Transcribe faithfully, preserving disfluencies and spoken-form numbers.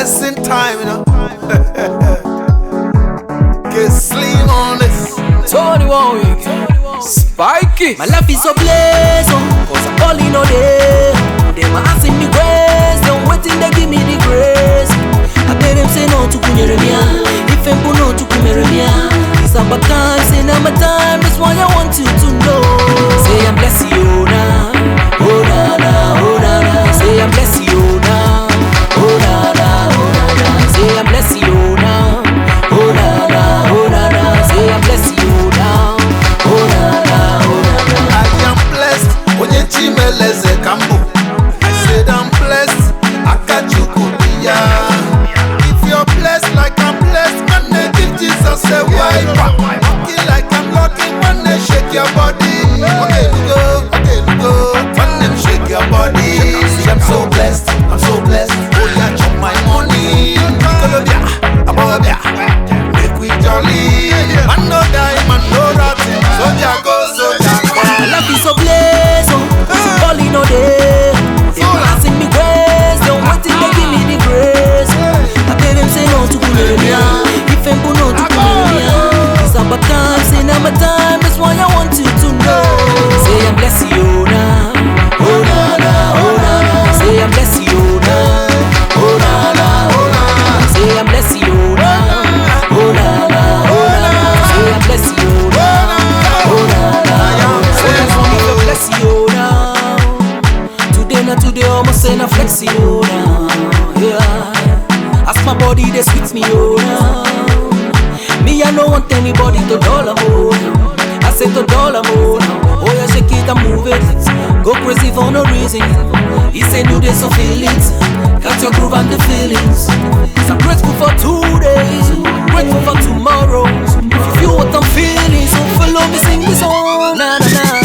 blessing time, you know. Get slim on this. Tony Warwick, Spiky. My life is so blessed, cause I'm balling all day. Them are asking me grace, don't wait till they give me the grace. I tell them say no to kunyeremia, if I'm no to kunyeremia. It's about time, say now my time, that's why I want you to know. Say I'm blessed you now, oh na na, oh na na. Say I'm blessed you now, oh na na, oh na na. Say I'm blessed you now, oh na na, oh na na. Say I'm blessed you now, oh na na, oh na na. I am blessed, onye chimeleze kambo. I said I'm blessed, akachukubiya. If you're blessed like I'm blessed, can they give Jesus a wipe? Walking like I'm lucky when they shake your body. Okay, go, okay, go. When them shake your body. See, I'm so blessed, I'm so blessed. Oh yeah, chop my money. Colombia, Abobia, make we jolly. Man no die, man no rotting. Soldier go, soldier go. My life is so blessed, so calling all day. They asking me grace, don't wait till they give me the grace. I tell them say no to kunyeremia, if I'm no to kunyeremia. It's about time, say now my time, that's why I want you to know. Say I'm blessed you now, oh na na, oh na na. Say I'm blessed you now, oh na na, oh na na. Say I'm blessed you now, oh na na, oh na na. Say I'm blessed you now, oh na na, oh na na. Say I'm gonna bless you now. Today na today, almost say na flex you now, yeah. Ask my body, they sweet me oh now. Me I don't want anybody to dollar more. I said to dollar more. Oh yeah, shake it and move it. Go crazy for no reason. He said do this so feel it. Catch your groove and the feelings. So I'm grateful for today, grateful for tomorrow. If you feel what I'm feeling, so follow me, sing this song. Na na na.